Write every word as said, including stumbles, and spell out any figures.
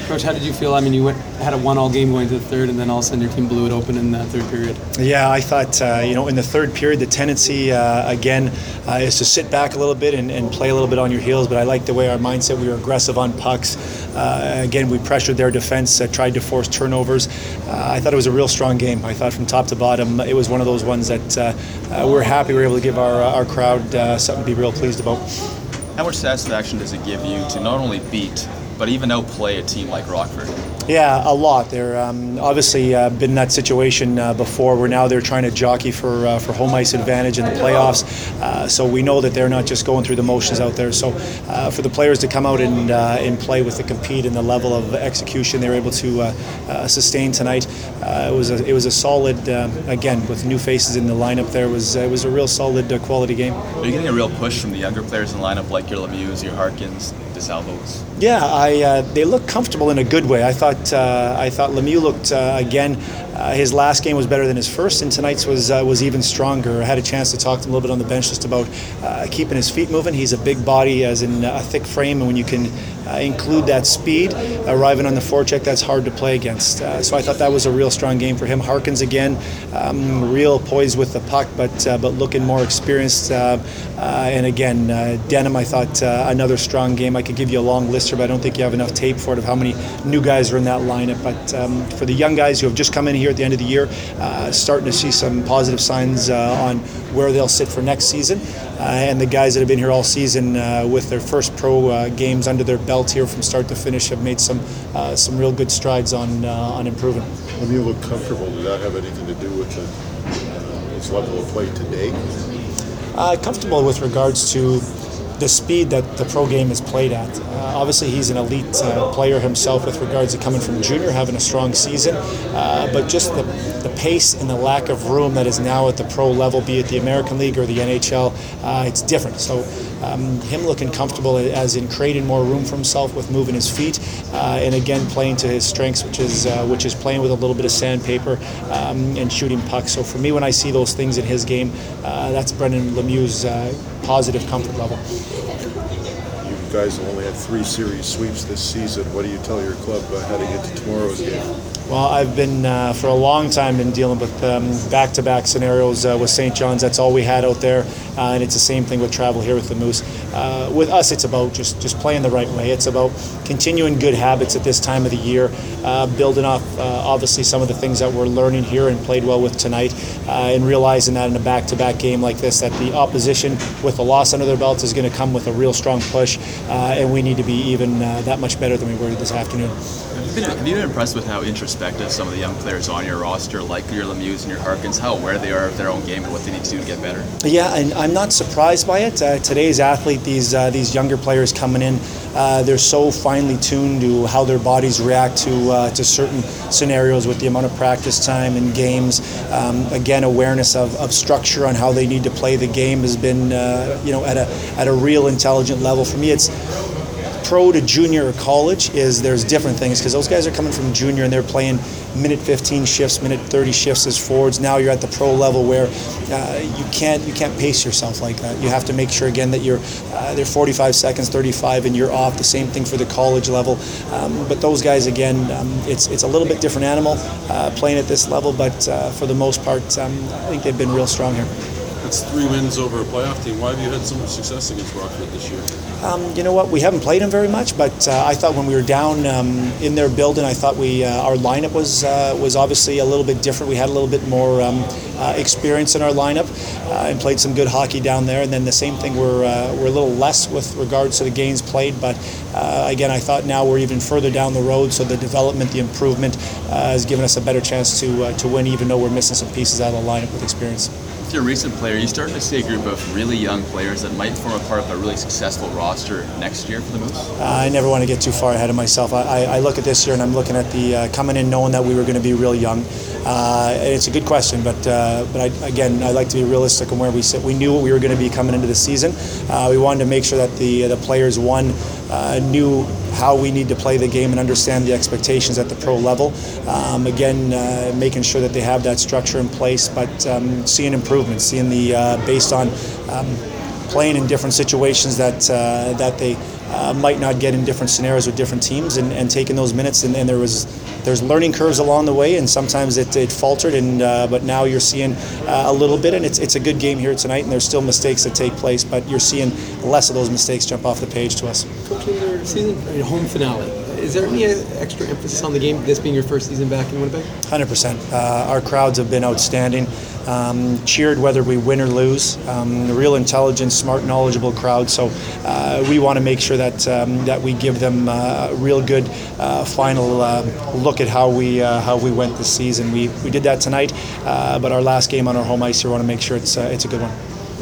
Coach, how did you feel? I mean, you went, had a one-all game going to the third, and then all of a sudden your team blew it open in that third period. Yeah, I thought, uh, you know, in the third period, the tendency, uh, again, uh, is to sit back a little bit and, and play a little bit on your heels, but I liked the way our mindset, we were aggressive on pucks. Uh, again, we pressured their defense, uh, tried to force turnovers. Uh, I thought it was a real strong game. I thought from top to bottom, it was one of those ones that uh, uh, we're happy we were able to give our, uh, our crowd uh, something to be real pleased about. How much satisfaction does it give you to not only beat, but even outplay a team like Rockford? Yeah, a lot. They're um, obviously uh, been in that situation uh, before where now they're trying to jockey for uh, for home ice advantage in the playoffs. Uh, so we know that they're not just going through the motions out there. So uh, for the players to come out and uh, and play with the compete and the level of execution they were able to uh, uh, sustain tonight, uh, it was a, it was a solid, uh, again, with new faces in the lineup there, was uh, it was a real solid uh, quality game. Are you getting a real push from the younger players in the lineup like your Lemieux, your Harkins, DeSalvos? Yeah, I uh, they look comfortable in a good way. I thought uh, I thought Lemieux looked uh, again. Uh, his last game was better than his first, and tonight's was uh, was even stronger. I had a chance to talk to him a little bit on the bench just about uh, keeping his feet moving. He's a big body, as in a thick frame, and when you can uh, include that speed, arriving on the forecheck, that's hard to play against. Uh, so I thought that was a real strong game for him. Harkins again, um, real poise with the puck, but uh, but looking more experienced. Uh, uh, and again, uh, Denham, I thought uh, another strong game. I could give you a long list here, but I don't think you have enough tape for it of how many new guys are in that lineup. But um, for the young guys who have just come in here at the end of the year, uh, starting to see some positive signs uh, on where they'll sit for next season. Uh, and the guys that have been here all season uh, with their first pro uh, games under their belt here from start to finish have made some uh, some real good strides on uh, on improving. When you look comfortable, does that have anything to do with the, uh, its level of play today? Uh, comfortable with regards to the speed that the pro game is played at. Uh, obviously, he's an elite uh, player himself with regards to coming from junior, having a strong season, uh, but just the, the pace and the lack of room that is now at the pro level, be it the American League or the N H L, uh, it's different. So um, him looking comfortable as in creating more room for himself with moving his feet, uh, and again playing to his strengths, which is uh, which is playing with a little bit of sandpaper um, and shooting pucks. So for me, when I see those things in his game, uh, that's Brendan Lemieux's uh, positive comfort level. You guys have only had three series sweeps this season. What do you tell your club uh, heading into tomorrow's game? Well, I've been uh, for a long time been dealing with um, back-to-back scenarios uh, with Saint John's. That's all we had out there, uh, and it's the same thing with travel here with the Moose. Uh, with us, it's about just just playing the right way. It's about continuing good habits at this time of the year, uh, building off uh, obviously some of the things that we're learning here and played well with tonight, uh, and realizing that in a back-to-back game like this, that the opposition with the loss under their belts is going to come with a real strong push, uh, and we need to be even uh, that much better than we were this afternoon. Have you, been, have you been impressed with how introspective some of the young players on your roster, like your Lemieux and your Harkins, how aware they are of their own game and what they need to do to get better? Yeah, and I'm not surprised by it. Uh, today's athlete, these uh, these younger players coming in, uh, they're so finely tuned to how their bodies react to uh, to certain scenarios with the amount of practice time and games. Um, again, awareness of, of structure on how they need to play the game has been, uh, you know, at a at a real intelligent level. For me, it's pro to junior or college is there's different things because those guys are coming from junior and they're playing minute fifteen shifts, minute thirty shifts as forwards. Now you're at the pro level where uh, you can't you can't pace yourself like that. You have to make sure again that you're uh, they're forty-five seconds, thirty-five, and you're off. The same thing for the college level. Um, but those guys again, um, it's it's a little bit different animal uh, playing at this level. But uh, for the most part, um, I think they've been real strong here. That's three wins over a playoff team. Why have you had so much success against Rockford this year? Um, you know what? We haven't played them very much, but uh, I thought when we were down um, in their building, I thought we uh, our lineup was uh, was obviously a little bit different. We had a little bit more um, uh, experience in our lineup uh, and played some good hockey down there. And then the same thing, we're uh, we're a little less with regards to the games played, but uh, again, I thought now we're even further down the road, so the development, the improvement uh, has given us a better chance to uh, to win, even though we're missing some pieces out of the lineup with experience. With your recent player, you starting to see a group of really young players that might form a part of a really successful roster next year for the Moose? Uh, I never want to get too far ahead of myself. I, I, I look at this year and I'm looking at the uh, coming in knowing that we were going to be real young. Uh, it's a good question, but uh, but I, again, I like to be realistic on where we sit. We knew what we were going to be coming into the season. Uh, we wanted to make sure that the the players one uh, knew how we need to play the game and understand the expectations at the pro level. Um, again, uh, making sure that they have that structure in place, but um, seeing improvements, seeing the uh, based on um, playing in different situations that uh, that they uh, might not get in different scenarios with different teams, and, and taking those minutes. And, and there was there's learning curves along the way, and sometimes it, it faltered. And uh, but now you're seeing uh, a little bit, and it's it's a good game here tonight. And there's still mistakes that take place, but you're seeing less of those mistakes jump off the page to us. Coach, in their season home finale, is there any extra emphasis on the game, this being your first season back in Winnipeg? one hundred percent. Uh, our crowds have been outstanding. Um, cheered whether we win or lose. Um, a real intelligent, smart, knowledgeable crowd. So uh, we want to make sure that um, that we give them uh, a real good uh, final uh, look at how we uh, how we went this season. We we did that tonight, uh, but our last game on our home ice here, we want to make sure it's uh, it's a good one.